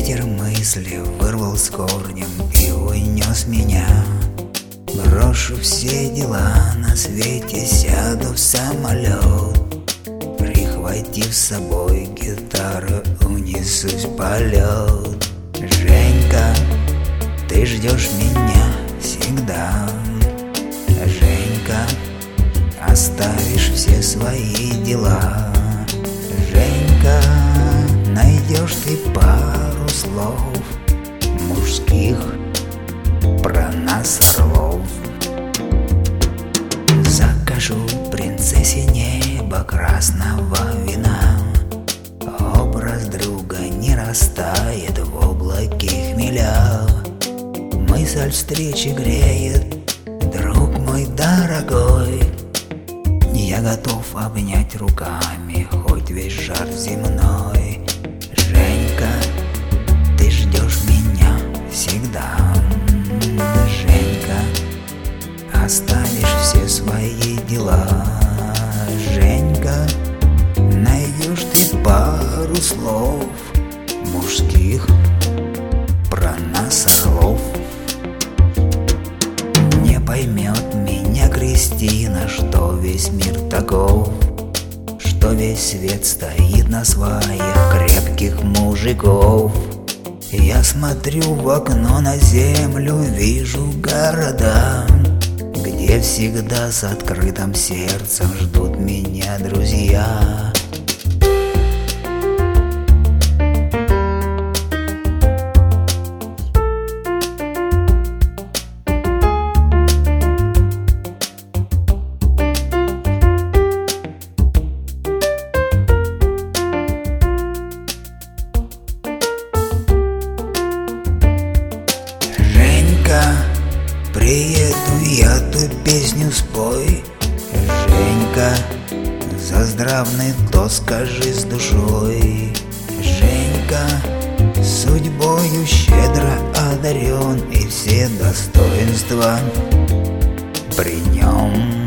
Ветер мысли вырвал с корнем и унес меня. Брошу все дела на свете, сяду в самолет. Прихватив с собой гитару, унесусь в полет. Женька, ты ждешь меня всегда. Женька, оставишь все свои дела. Женька, найдешь ты пару слов мужских про нас, орлов. Закажу принцессе неба красного вина. Образ друга не растает в облаке хмеля. Мысль встречи греет, друг мой дорогой. Я готов обнять руками хоть весь жар земной. Женька, ты ждешь меня всегда. Женька, оставишь все свои дела. Женька, найдешь ты пару слов мужских про нас, орлов. Не поймет меня Кристина, что весь мир таков, что весь свет стоит на сваях крепких мужиков. Я смотрю в окно на землю, вижу города, где всегда с открытым сердцем ждут меня друзья. Приеду я, ту песню спой. Женька, за здравный тост скажи с душой. Женька, судьбою щедро одарен, и все достоинства при нем.